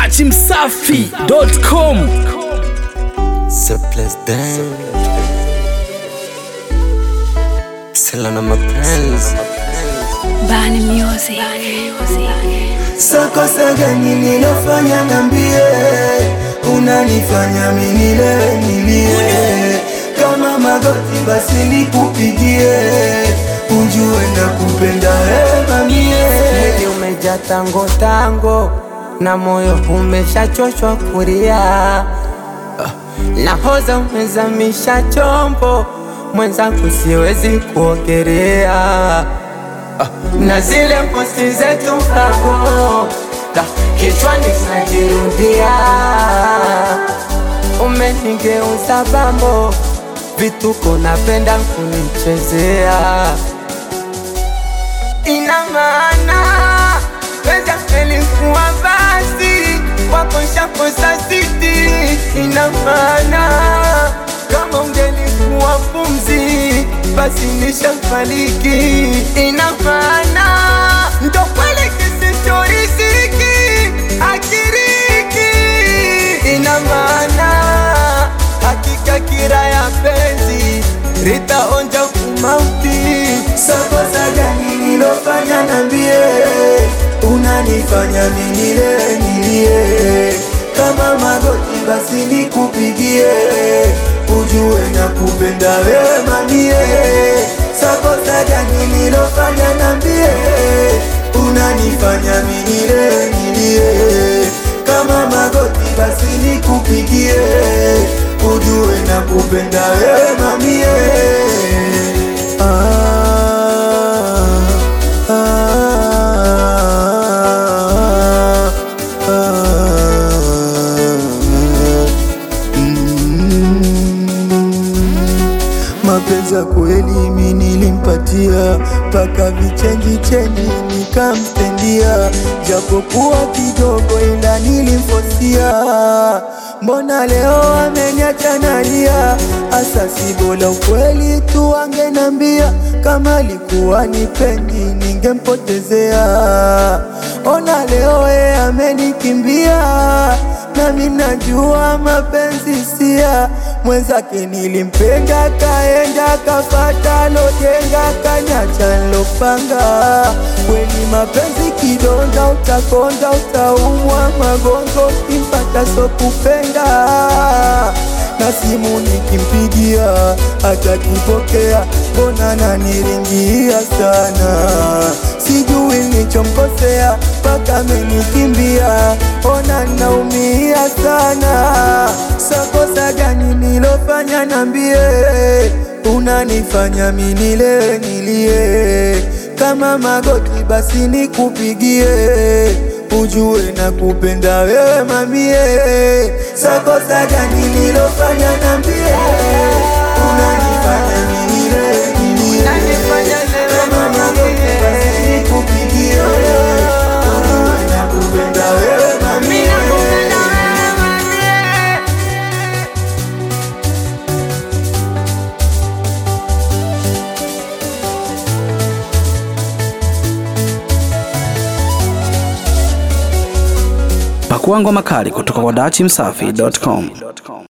dachimsafi.com. Surplus down Sela na mapenzi Bani music. Kosa gani nilofanya niambie, unanifanya mimi nilie. Kama magoti basi nikupigie, ujue nakupenda mie. Mwili umejaa tango tango na moyo umeshachoshwa kulia. Nahoza umezamisha chombo, mwenzangu siwezi kuogelea. Na zile posti zetu hapo kichwani zinajirudia. Umenigeuza bambo, vituko napenda kunichezea. Ina maana weza pelikuwa basi wako shakosa siti. Ina maana kama ungelikuwa pumzi basi nishafariki. Ina maana ndo kweli kisichoriziki akiriki. Ina maana hakika kira ya penzi ritaonja kumauti. Kosa gani nilofanya niambie, unanifanya mimi nilie. Kama magoti basi nikupigie, ujue nakupenda mie. Kosa gani nilofanya niambie, unanifanya mimi nilie. Kama magoti basi nikupigie, ujue nakupenda mie. Mapenzi ya kweli mimi nilimpatia, paka vichenji nikamstendia. Japokuwa kidogo ila nilimfosia, mbona leo ameniacha nalia. Asasi bora ukweli tu angenambia, kama alikuwa nipendi ningempotezea. Ona leo amenikimbia, nami najua mapenzi sia. Mwenzake nilimpenda kaenda kafata lojenga, kanyacha nilopanga. Kweli mapenzi kidonda, utakonda utaumwa magongo, kimpata so kupenda. Na simu nikimpigia atakipokea, mbona naniringia sana. Sijui nilichomkosea paka amenikimbia, ona naumia sana. Kosa gani nilofanya niambie, unanifanya mimi nilie. Kama magoti basi nikupigie, ujue nakupenda mie. Kosa gani nilofanya niambie, unanifanya mimi nilie. Kama magoti basi nikupigie, ujue nakupenda mie. Pakua ngoma kali kutoka kwa dachimsafi.com.